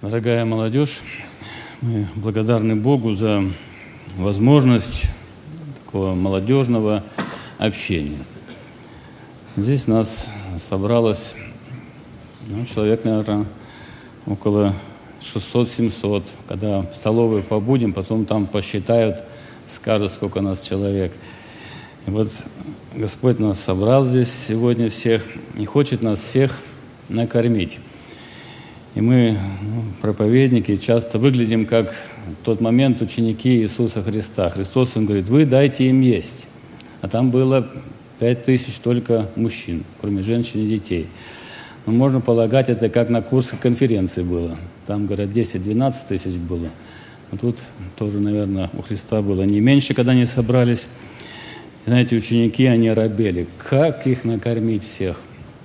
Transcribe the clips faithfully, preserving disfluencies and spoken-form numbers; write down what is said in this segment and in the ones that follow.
Дорогая молодежь, мы благодарны Богу за возможность такого молодежного общения. Здесь нас собралось ну, человек, наверное, около шестьсот-семьсот. Когда в столовой побудем, потом там посчитают, скажут, сколько нас человек. И вот Господь нас собрал здесь сегодня всех и хочет нас всех накормить. И мы, ну, проповедники, часто выглядим как в тот момент ученики Иисуса Христа. Христос им говорит: вы дайте им есть. А там было пять тысяч только мужчин, кроме женщин и детей. Но можно полагать, это как на Курской конференции было. Там, говорят, десять-двенадцать тысяч было. А тут тоже, наверное, у Христа было не меньше, когда они собрались. И, знаете, ученики, они робели. Как их накормить всех?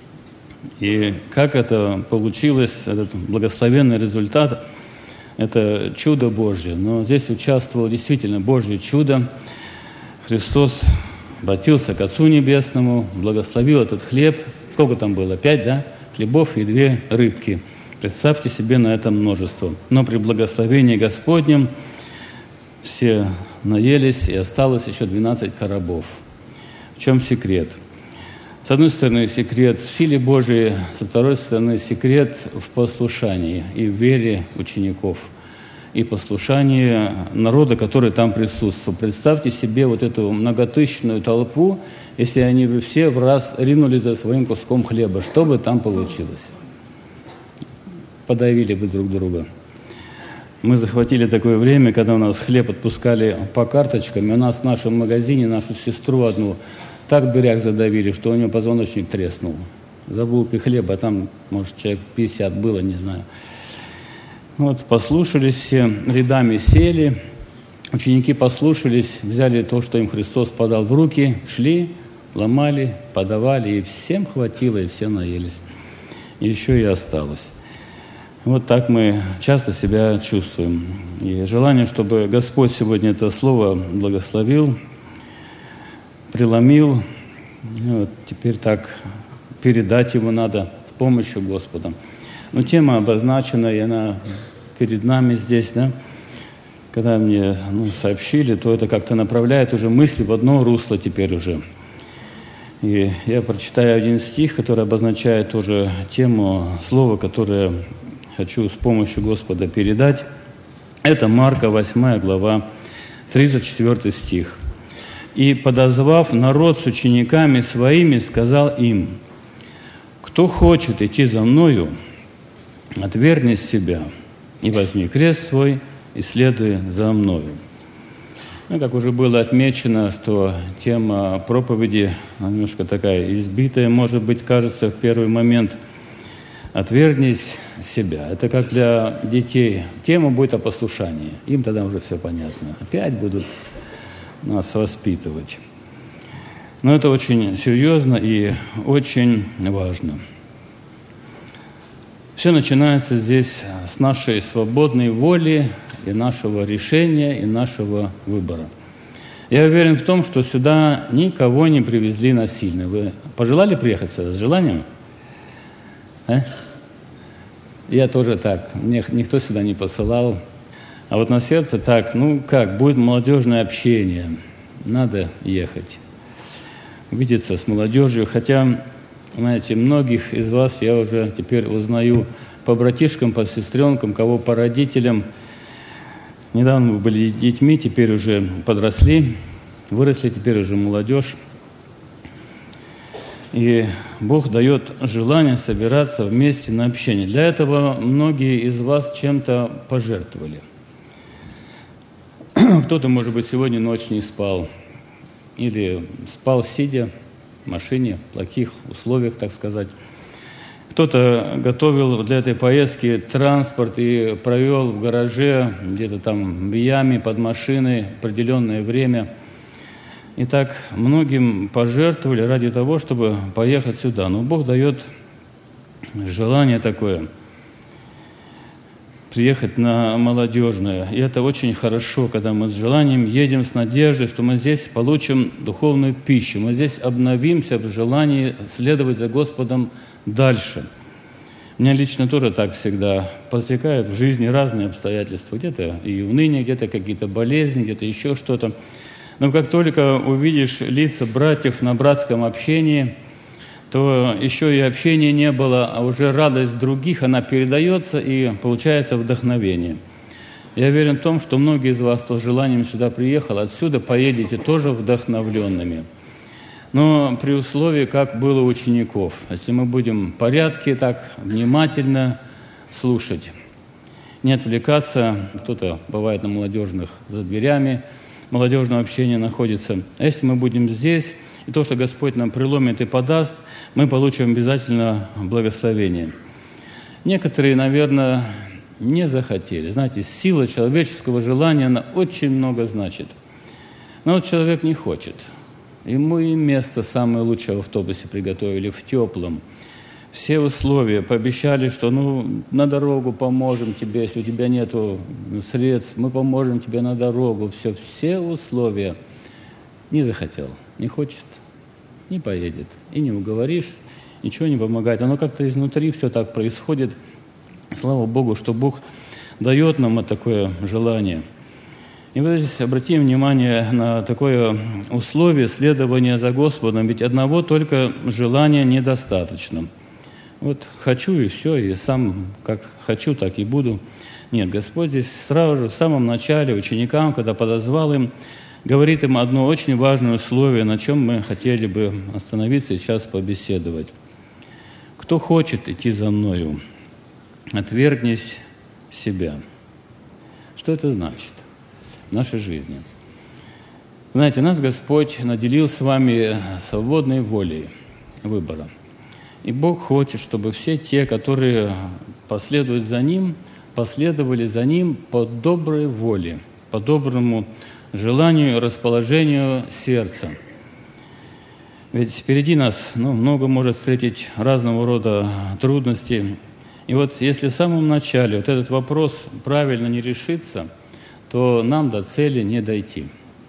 И как это получилось, этот благословенный результат, это чудо Божье. Но здесь участвовало действительно Божье чудо. Христос обратился к Отцу Небесному, благословил этот хлеб. Сколько там было? Пять, да? Хлебов и две рыбки. Представьте себе на это множество. Но при благословении Господнем все наелись, и осталось еще двенадцать коробов. В чем секрет? С одной стороны, секрет в силе Божией, со второй стороны, секрет в послушании и в вере учеников, и послушании народа, который там присутствовал. Представьте себе вот эту многотысячную толпу, если они бы все в раз ринулись за своим куском хлеба. Что бы там получилось? Подавили бы друг друга. Мы захватили такое время, когда у нас хлеб отпускали по карточкам, и у нас в нашем магазине нашу сестру одну так дырях задавили, что у нее позвоночник треснул. За булкой хлеба, а там, может, человек пятьдесят было, не знаю. Вот, послушались все, рядами сели. Ученики послушались, взяли то, что им Христос подал в руки, шли, ломали, подавали, и всем хватило, и все наелись. И еще и осталось. Вот так мы часто себя чувствуем. И желание, чтобы Господь сегодня это слово благословил, преломил, вот, теперь так передать его надо с помощью Господа. Но тема обозначена, и она перед нами здесь, да. Когда мне ну, сообщили, то это как-то направляет уже мысли в одно русло теперь уже. И я прочитаю один стих, который обозначает уже тему слова, которое хочу с помощью Господа передать. Это Марка, восьмая глава, тридцать четвёртый стих. «И, подозвав народ с учениками своими, сказал им: кто хочет идти за мною, отвергни себя и возьми крест свой, и следуй за мною». Ну, как уже было отмечено, что тема проповеди немножко такая избитая, может быть, кажется в первый момент. «Отвергнись себя». Это как для детей. Тема будет о послушании. Им тогда уже все понятно. Опять будут нас воспитывать. Но это очень серьезно и очень важно. Все начинается здесь с нашей свободной воли и нашего решения, и нашего выбора. Я уверен в том, что сюда никого не привезли насильно. Вы пожелали приехать сюда с желанием? А? Я тоже так. Мне никто сюда не посылал. А вот на сердце так, ну как, будет молодежное общение. Надо ехать. Увидеться с молодежью. Хотя, знаете, многих из вас я уже теперь узнаю по братишкам, по сестренкам, кого по родителям. Недавно вы были детьми, теперь уже подросли, выросли, теперь уже молодежь. И Бог дает желание собираться вместе на общение. Для этого многие из вас чем-то пожертвовали. Кто-то, может быть, сегодня ночь не спал. Или спал сидя в машине, в плохих условиях, так сказать. Кто-то готовил для этой поездки транспорт и провел в гараже, где-то там в яме под машиной определенное время. И так многим пожертвовали ради того, чтобы поехать сюда. Но Бог дает желание такое приехать на молодежное. И это очень хорошо, когда мы с желанием едем с надеждой, что мы здесь получим духовную пищу. Мы здесь обновимся в желании следовать за Господом дальше. У меня лично тоже так всегда возникают в жизни разные обстоятельства. Где-то и уныние, где-то какие-то болезни, где-то еще что-то. Но как только увидишь лица братьев на братском общении, то еще и общения не было, а уже радость других, она передается, и получается вдохновение. Я уверен в том, что многие из вас, кто с желанием сюда приехал, отсюда поедете тоже вдохновленными. Но при условии, как было у учеников, если мы будем в порядке, так внимательно слушать, не отвлекаться, кто-то бывает на молодежных за дверями, молодежное общение находится. А если мы будем здесь, и то, что Господь нам преломит и подаст, мы получим обязательно благословение. Некоторые, наверное, не захотели. Знаете, сила человеческого желания, она очень много значит. Но вот человек не хочет. Ему и место самое лучшее в автобусе приготовили, в теплом. Все условия, пообещали, что ну, на дорогу поможем тебе, если у тебя нет средств, мы поможем тебе на дорогу. Все, все условия. Не захотел, не хочет, не поедет. И не уговоришь, ничего не помогает. Оно как-то изнутри все так происходит. Слава Богу, что Бог дает нам такое желание. И вот здесь обратим внимание на такое условие следования за Господом. Ведь одного только желания недостаточно. Вот хочу и все, и сам как хочу, так и буду. Нет, Господь здесь сразу же в самом начале ученикам, когда подозвал им, говорит им одно очень важное условие, на чем мы хотели бы остановиться и сейчас побеседовать. «Кто хочет идти за Мною, отвергнись себя». Что это значит в нашей жизни? Знаете, нас Господь наделил с вами свободной волей выбора. И Бог хочет, чтобы все те, которые последуют за Ним, последовали за Ним по доброй воле, по доброму желанию и расположению сердца. Ведь впереди нас ну, много может встретить разного рода трудностей. И вот если в самом начале вот этот вопрос правильно не решится, то нам до цели не дойти.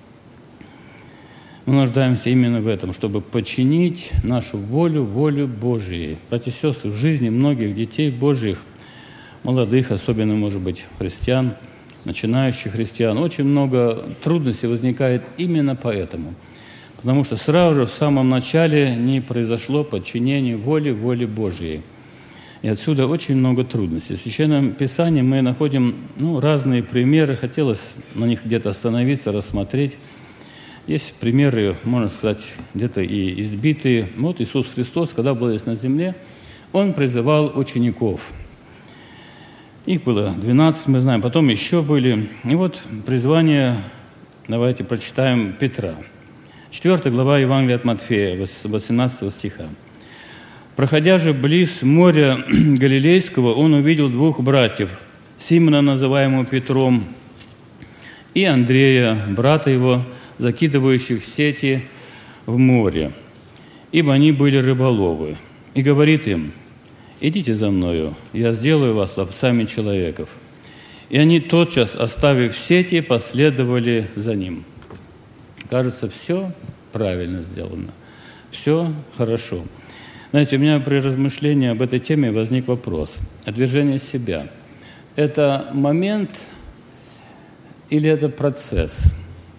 Мы нуждаемся именно в этом, чтобы подчинить нашу волю волю Божией. Братья и сестры, в жизни многих детей Божьих, молодых, особенно, может быть, христиан, начинающих христиан, очень много трудностей возникает именно поэтому. Потому что сразу же в самом начале не произошло подчинение воле воле Божьей. И отсюда очень много трудностей. В Священном Писании мы находим ну, разные примеры. Хотелось на них где-то остановиться, рассмотреть. Есть примеры, можно сказать, где-то и избитые. Вот Иисус Христос, когда был здесь на земле, Он призывал учеников. Их было двенадцать, мы знаем, потом еще были. И вот призвание, давайте прочитаем Петра. четвёртая глава Евангелия от Матфея, восемнадцатого стиха. «Проходя же близ моря Галилейского, он увидел двух братьев, Симона, называемого Петром, и Андрея, брата его, закидывающих сети в море, ибо они были рыболовы. И говорит им: идите за мною, я сделаю вас ловцами человеков. И они тотчас, оставив сети, последовали за ним». Кажется, все правильно сделано, все хорошо. Знаете, у меня при размышлении об этой теме возник вопрос. Отвержение себя – это момент или это процесс?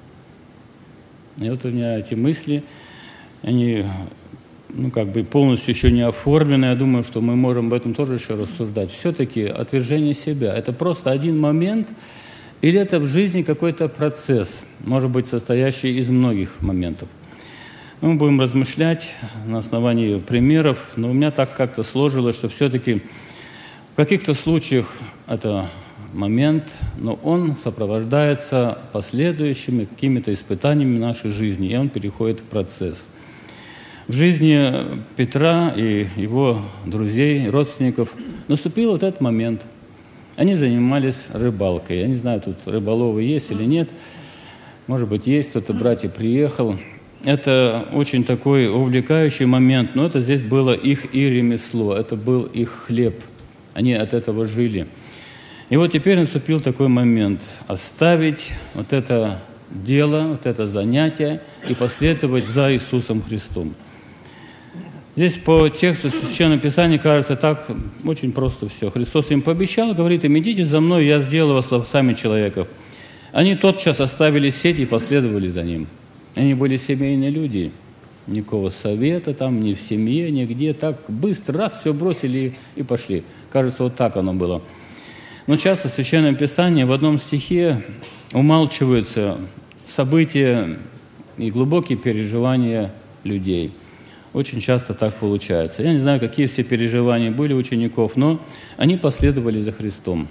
И вот у меня эти мысли, они ну, как бы полностью еще не оформлены. Я думаю, что мы можем об этом тоже еще рассуждать. Все-таки отвержение себя – это просто один момент или это в жизни какой-то процесс, может быть, состоящий из многих моментов? Мы будем размышлять на основании примеров, но у меня так как-то сложилось, что все-таки в каких-то случаях это момент, но он сопровождается последующими какими-то испытаниями нашей жизни, и он переходит в процесс. В жизни Петра и его друзей, родственников наступил вот этот момент. Они занимались рыбалкой. Я не знаю, тут рыболовы есть или нет. Может быть, есть, кто-то братья приехал. Это очень такой увлекающий момент, но это здесь было их и ремесло, это был их хлеб. Они от этого жили. И вот теперь наступил такой момент – оставить вот это дело, вот это занятие и последовать за Иисусом Христом. Здесь по тексту Священного Писания кажется так очень просто все. Христос им пообещал, говорит им: идите за мной, я сделаю вас ловцами человеков. Они тотчас оставили сеть и последовали за ним. Они были семейные люди. Никакого совета там, ни в семье, нигде. Так быстро, раз, все бросили и пошли. Кажется, вот так оно было. Но часто в Священном Писании в одном стихе умалчиваются события и глубокие переживания людей. Очень часто так получается. Я не знаю, какие все переживания были у учеников, но они последовали за Христом.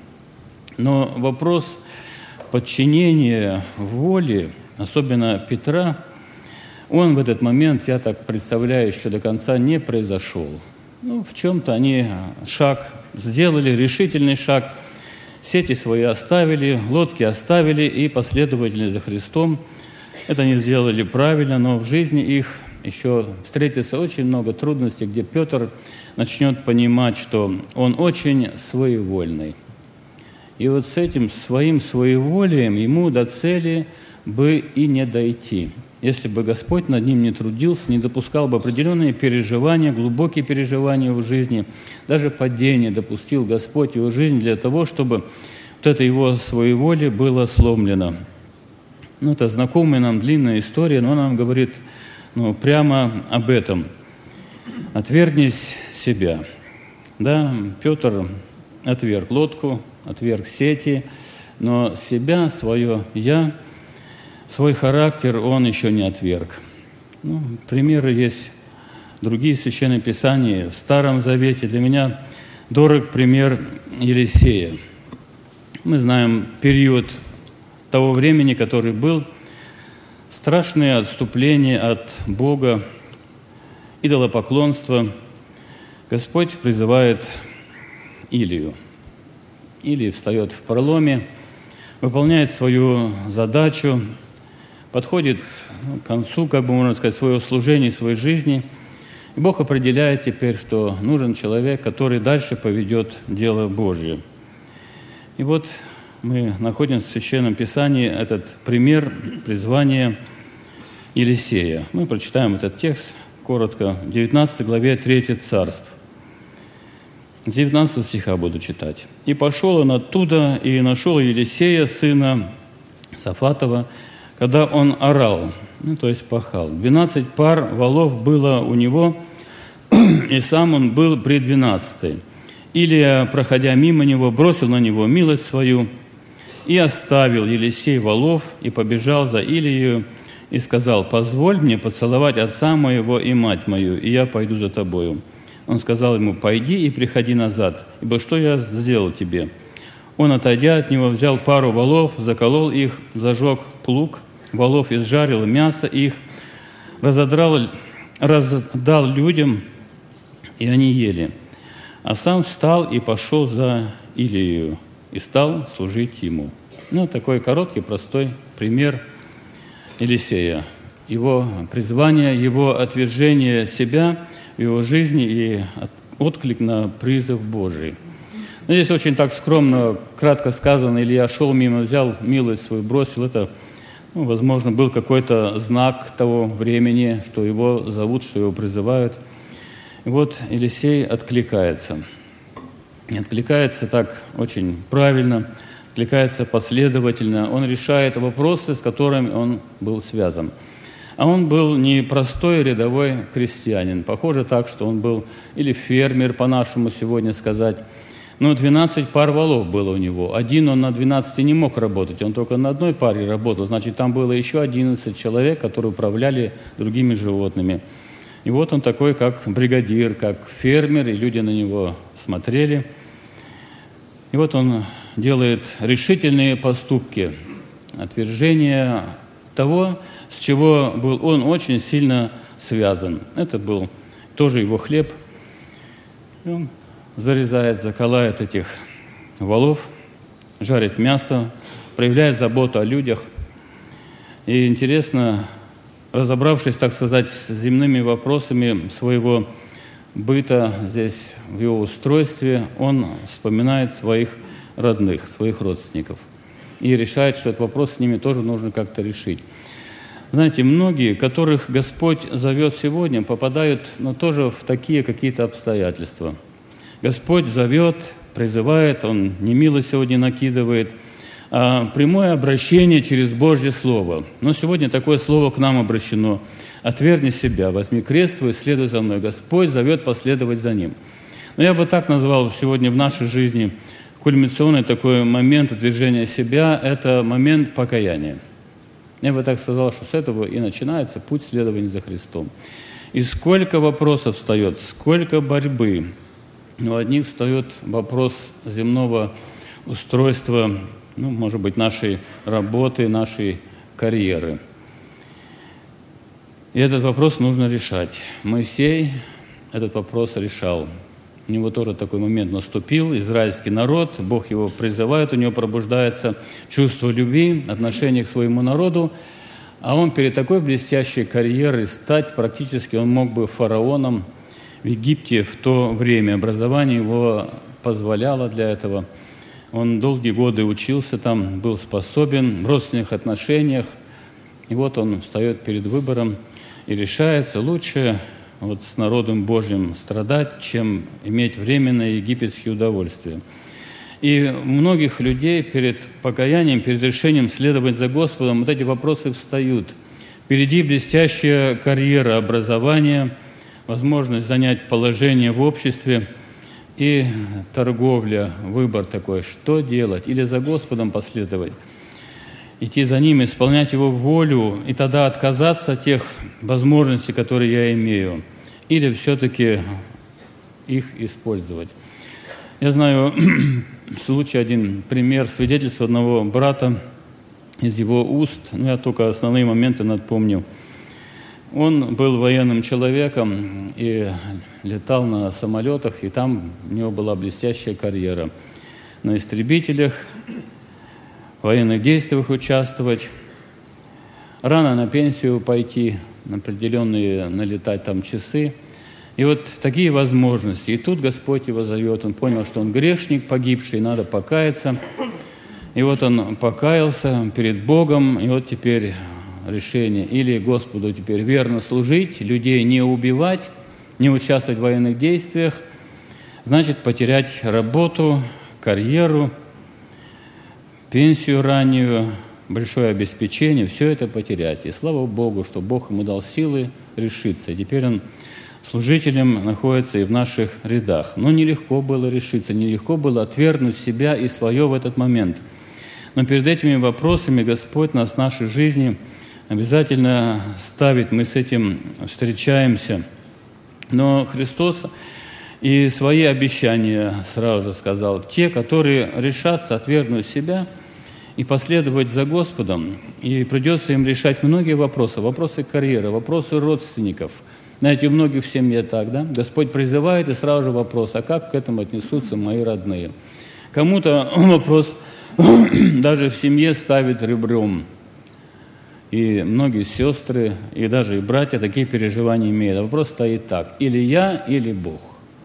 Но вопрос подчинения воле, особенно Петра, он в этот момент, я так представляю, еще до конца не произошел. Ну, в чем-то они шаг сделали, решительный шаг, сети свои оставили, лодки оставили и последовали за Христом. Это они сделали правильно, но в жизни их еще встретится очень много трудностей, где Петр начнет понимать, что он очень своевольный. И вот с этим своим своеволием ему до цели бы и не дойти, если бы Господь над ним не трудился, не допускал бы определенные переживания, глубокие переживания в жизни, даже падение допустил Господь в его жизнь для того, чтобы вот это его своеволие было сломлено. Ну, это знакомая нам длинная история, но она нам говорит ну, прямо об этом. «Отвергнись себя». Да, Петр отверг лодку, отверг сети, но себя, свое «я», свой характер он еще не отверг. Ну, примеры есть другие Священные Писания. В Старом Завете для меня дорог пример Елисея. Мы знаем период того времени, который был, страшное отступление от Бога, идолопоклонство. Господь призывает Илию. Илия встает в проломе, выполняет свою задачу, подходит к концу, как бы можно сказать, своего служения, своей жизни. И Бог определяет теперь, что нужен человек, который дальше поведет дело Божье. И вот мы находим в Священном Писании этот пример призвания Елисея. Мы прочитаем этот текст коротко в девятнадцатой главе третье царство. С девятнадцатого стиха буду читать. «И пошел он оттуда, и нашел Елисея, сына Сафатова, когда он орал», ну, то есть пахал. «Двенадцать пар волов было у него, и сам он был при двенадцатой. Илия, проходя мимо него, бросил на него милость свою, и оставил Елисей волов, и побежал за Илию, и сказал: позволь мне поцеловать отца моего и мать мою, и я пойду за тобою. Он сказал ему: пойди и приходи назад, ибо что я сделал тебе? Он, отойдя от него, взял пару волов, заколол их, зажег плуг волов, изжарил мясо их, разодрал, раздал людям, и они ели. А сам встал и пошел за Илию, и стал служить ему». Ну, такой короткий, простой пример Елисея. Его призвание, его отвержение себя в его жизни и отклик на призыв Божий. Но здесь очень так скромно, кратко сказано: Илья шел мимо, взял милость свою, бросил. Это, ну, возможно, был какой-то знак того времени, что его зовут, что его призывают. И вот Елисей откликается. И откликается так очень правильно, откликается последовательно. Он решает вопросы, с которыми он был связан. А он был не простой рядовой крестьянин. Похоже так, что он был или фермер, по-нашему сегодня сказать. Но двенадцать пар волов было у него. Один он на двенадцати не мог работать, он только на одной паре работал. Значит, там было еще одиннадцать человек, которые управляли другими животными. И вот он такой, как бригадир, как фермер, и люди на него смотрели. И вот он делает решительные поступки, отвержение того, с чего был он очень сильно связан. Это был тоже его хлеб. И он зарезает, заколает этих волов, жарит мясо, проявляет заботу о людях. И интересно, разобравшись, так сказать, с земными вопросами своего быта здесь, в его устройстве, он вспоминает своих родных, своих родственников и решает, что этот вопрос с ними тоже нужно как-то решить. Знаете, многие, которых Господь зовет сегодня, попадают, ну, тоже в такие какие-то обстоятельства. Господь зовет, призывает, Он не милость сегодня накидывает, а прямое обращение через Божье Слово. Но сегодня такое слово к нам обращено. «Отвергни себя, возьми крест свой, следуй за мной». Господь зовет последовать за Ним. Но я бы так назвал сегодня в нашей жизни кульминационный такой момент отвержения себя – это момент покаяния. Я бы так сказал, что с этого и начинается путь следования за Христом. И сколько вопросов встает, сколько борьбы. У одних встает вопрос земного устройства, ну, может быть, нашей работы, нашей карьеры. И этот вопрос нужно решать. Моисей этот вопрос решал. У него тоже такой момент наступил. Израильский народ, Бог его призывает, у него пробуждается чувство любви, отношение к своему народу. А он перед такой блестящей карьерой стать практически, он мог бы фараоном в Египте в то время. Образование его позволяло для этого. Он долгие годы учился там, был способен в родственных отношениях. И вот он встает перед выбором и решается: лучше вот с народом Божьим страдать, чем иметь временное египетские удовольствия. И у многих людей перед покаянием, перед решением следовать за Господом вот эти вопросы встают. Впереди блестящая карьера, образование, возможность занять положение в обществе и торговля, выбор такой, что делать, или за Господом последовать, идти за Ним, исполнять Его волю, и тогда отказаться от тех возможностей, которые я имею, или все-таки их использовать. Я знаю случай, один пример, свидетельство одного брата из его уст, ну, я только основные моменты напомню. Он был военным человеком и летал на самолетах, и там у него была блестящая карьера. На истребителях, в военных действиях участвовать, рано на пенсию пойти, на определенные налетать там часы. И вот такие возможности. И тут Господь его зовет. Он понял, что он грешник, погибший, надо покаяться. И вот он покаялся перед Богом, и вот теперь решение: или Господу теперь верно служить, людей не убивать, не участвовать в военных действиях, значит потерять работу, карьеру, пенсию раннюю, большое обеспечение, все это потерять. И слава Богу, что Бог ему дал силы решиться. И теперь он служителем находится и в наших рядах. Но нелегко было решиться, нелегко было отвергнуть себя и свое в этот момент. Но перед этими вопросами Господь нас в нашей жизни обязательно ставит, мы с этим встречаемся. Но Христос и свои обещания сразу же сказал: те, которые решатся отвергнуть себя и последовать за Господом, и придется им решать многие вопросы, вопросы карьеры, вопросы родственников. Знаете, у многих в семье так, да? Господь призывает, и сразу же вопрос: а как к этому отнесутся мои родные? Кому-то вопрос даже в семье ставит ребром. И многие сестры, и даже и братья такие переживания имеют. А вопрос стоит так: или я, или Бог.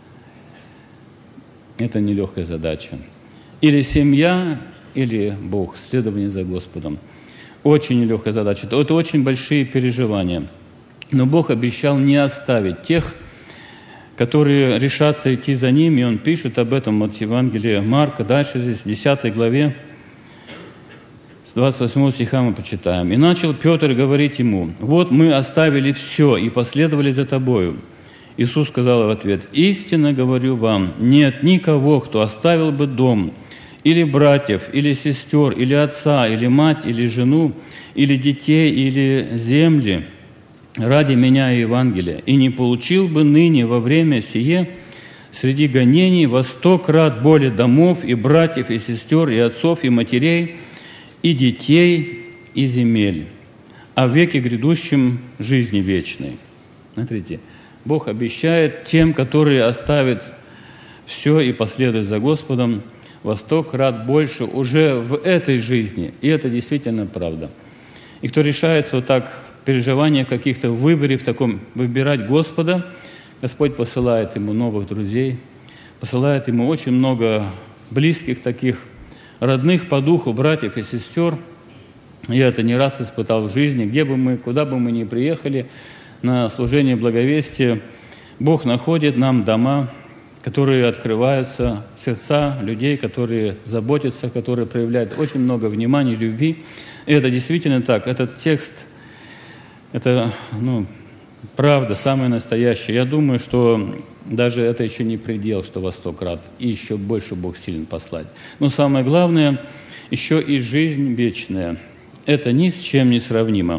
Это нелегкая задача. Или семья, или Бог, следование за Господом. Очень нелегкая задача. Это очень большие переживания. Но Бог обещал не оставить тех, которые решатся идти за Ним, и Он пишет об этом от Евангелия Марка. Дальше здесь, в десятой главе, с двадцать восьмого стиха мы почитаем. «И начал Петр говорить ему: вот мы оставили все и последовали за тобою». Иисус сказал в ответ: «Истинно говорю вам, нет никого, кто оставил бы дом, или братьев, или сестер, или отца, или мать, или жену, или детей, или земли, ради Меня и Евангелия, и не получил бы ныне во время сие среди гонений во сто крат более домов, и братьев, и сестер, и отцов, и матерей, и детей, и земель, а в веке грядущем жизни вечной». Смотрите, Бог обещает тем, которые оставят все и последуют за Господом, во сто крат больше уже в этой жизни. И это действительно правда. И кто решается вот так в переживаниях каких-то, в выборе, в таком выбирать Господа, Господь посылает ему новых друзей, посылает ему очень много близких таких, родных по духу, братьев и сестер, Я это не раз испытал в жизни. Где бы мы, куда бы мы ни приехали на служение благовестия, Бог находит нам дома, которые открываются, сердца людей, которые заботятся, которые проявляют очень много внимания, любви. И это действительно так. Этот текст, это, ну, правда, самое настоящее. Я думаю, что даже это еще не предел, что во сто крат, и еще больше Бог силен послать. Но самое главное, еще и жизнь вечная. Это ни с чем не сравнимо.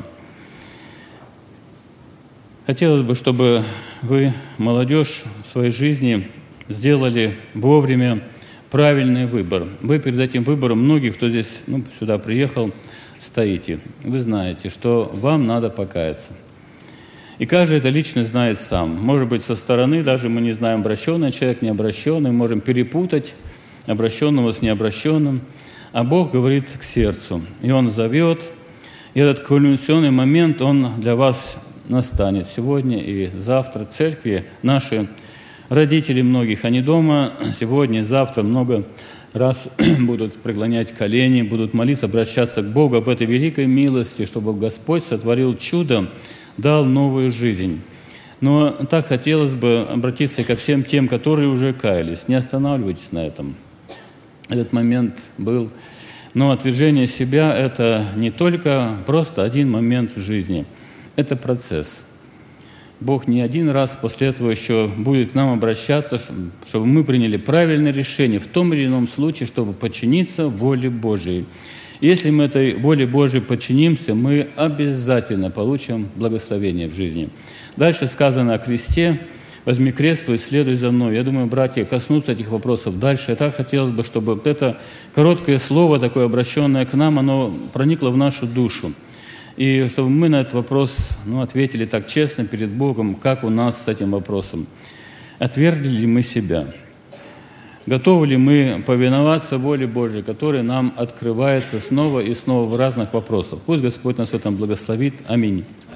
Хотелось бы, чтобы вы, молодежь, в своей жизни сделали вовремя правильный выбор. Вы перед этим выбором, многие, кто здесь ну, сюда приехал, стоите. Вы знаете, что вам надо покаяться. И каждый это лично знает сам. Может быть, со стороны даже мы не знаем, обращенный человек, не обращенный, можем перепутать обращенного с необращенным. А Бог говорит к сердцу, и Он зовет, и этот кульминационный момент, он для вас настанет сегодня и завтра. В церкви наши родители многих, они дома сегодня, завтра много раз будут преклонять колени, будут молиться, обращаться к Богу об этой великой милости, чтобы Господь сотворил чудо, дал новую жизнь. Но так хотелось бы обратиться ко всем тем, которые уже каялись. Не останавливайтесь на этом. Этот момент был. Но отвержение себя – это не только просто один момент в жизни. Это процесс. Бог не один раз после этого еще будет к нам обращаться, чтобы мы приняли правильное решение в том или ином случае, чтобы подчиниться воле Божией. Если мы этой воле Божией подчинимся, мы обязательно получим благословение в жизни. Дальше сказано о кресте. «Возьми крест твой, следуй за мной». Я думаю, братья, коснутся этих вопросов дальше. И так хотелось бы, чтобы вот это короткое слово, такое обращенное к нам, оно проникло в нашу душу. И чтобы мы на этот вопрос ну, ответили так честно перед Богом, как у нас с этим вопросом. Отвергли ли мы себя? Готовы ли мы повиноваться воле Божьей, которая нам открывается снова и снова в разных вопросах? Пусть Господь нас в этом благословит. Аминь.